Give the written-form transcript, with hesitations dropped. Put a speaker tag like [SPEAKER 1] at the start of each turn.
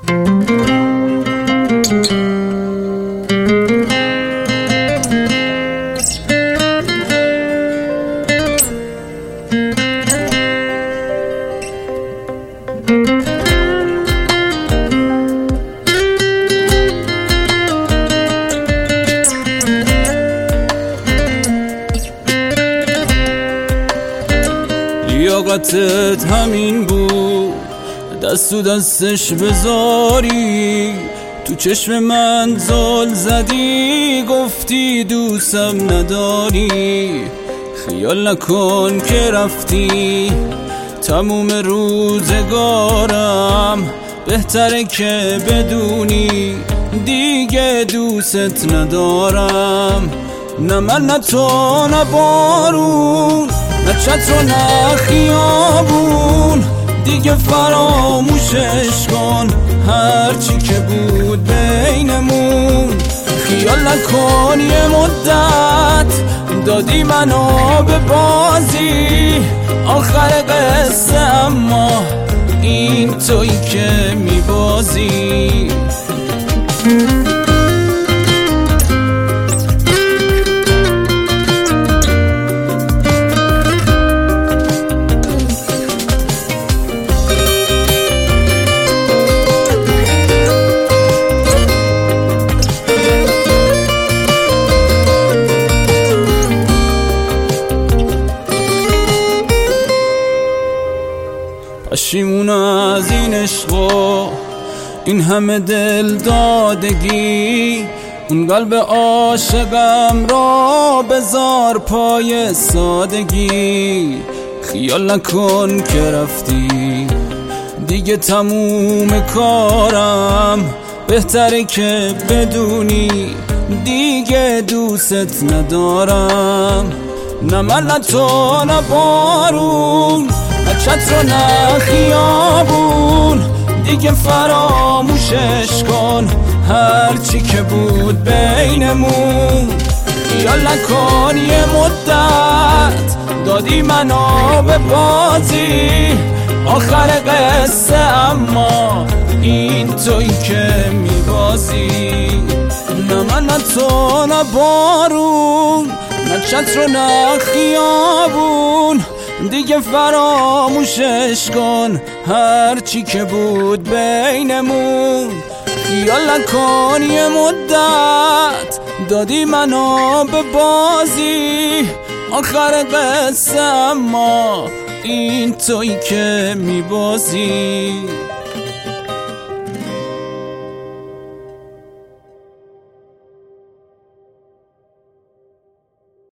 [SPEAKER 1] لیاقتت همین بود دست تو دستش بذاری، تو چشم من زل زدی گفتی دوستم نداری. خیال نکن که رفتی تموم روزگارم، بهتره که بدونی دیگه دوست ندارم. نه من نه تو نه بارون نه چتر و نه خیابون، دیگه فراموشش کن هرچی که بود بینمون. خیال نکن یه مدت دادی منو به بازی، آخر قصه اما این تویی که میبازی. پشیمون از این عشق و این همه دل دادگی، اون قلب عاشقم را بذار پای سادگی. خیال نکن که رفتی دیگه تموم کارم، بهتره که بدونی دیگه دوست ندارم. نه من نه تو نه بارون نه چتر و نه خیابون، دیگه فراموشش کن هرچی که بود بینمون. خیال نکن یه مدت دادی منو به بازی، آخر قصه اما این تویی که میبازی. نه من نه تو نه بارون نه چتر و نه خیابون، دیگه فراموشش کن هرچی که بود بینمون. خیال نکن یه مدت دادی منو به بازی، آخر قصه اما این تویی که میبازی.